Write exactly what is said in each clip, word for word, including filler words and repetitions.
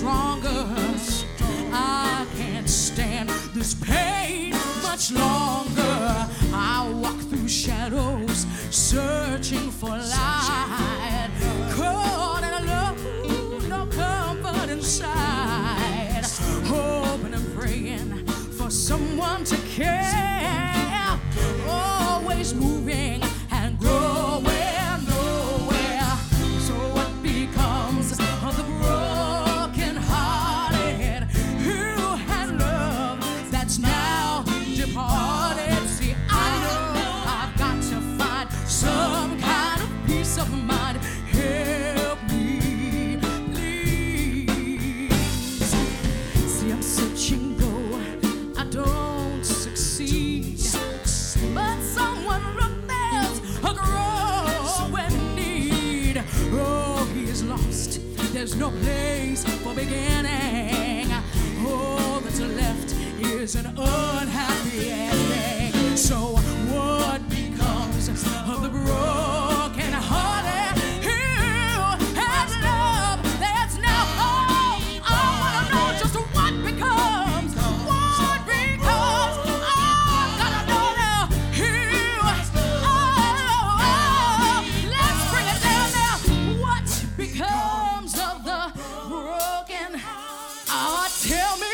stronger. I can't stand this pain much longer. I walk through shadows, searching for light. Cold and alone, no comfort inside. Hoping and praying for someone to care. Always moving and growing nowhere. So what becomes of the broken hearted who had love that's now departed? See, I know I've got to find some kind of peace of mind. Help me, please. See, I'm searching though I don't succeed, but someone look, there's a growing need. Oh, he is lost, there's no place for beginning. All that's left is an unhappy ending. So what becomes of the broken hearted who has love that's now all? I wanna know just what becomes, what becomes. I gotta know now who. Oh, oh, let's bring it down now. What becomes of the broken heart? Tell me.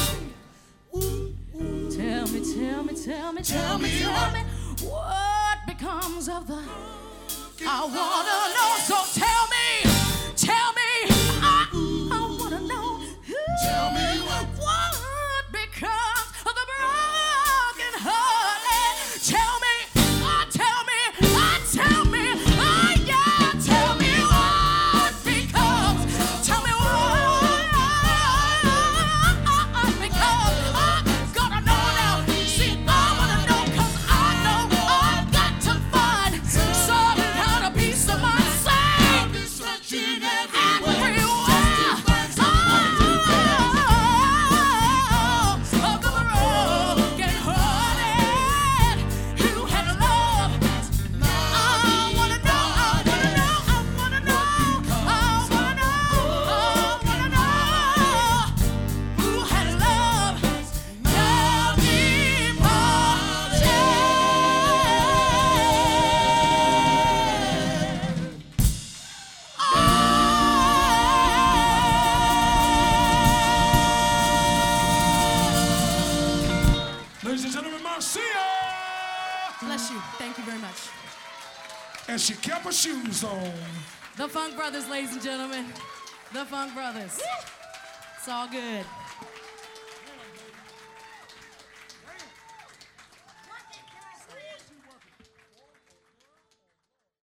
Tell me, tell me, tell me, tell me, tell me, what becomes of the? I wanna know, so tell me, tell me, I, I wanna know. Tell me what, what becomes of the broken hearted? Tell me, uh, tell me, uh, tell me, uh, yeah, tell me what becomes. Tell me what becomes. I gotta know now. See, I wanna know 'cause I know I've got to find some kind of peace of mind. Searching everywhere. Of the broken hearted who had love. I wanna know, I wanna know, I wanna know, I wanna know, I wanna know who had love now departed. Ladies and gentlemen, Marcia! Bless you. Thank you very much. And she kept her shoes on. The Funk Brothers, ladies and gentlemen. The Funk Brothers. It's all good.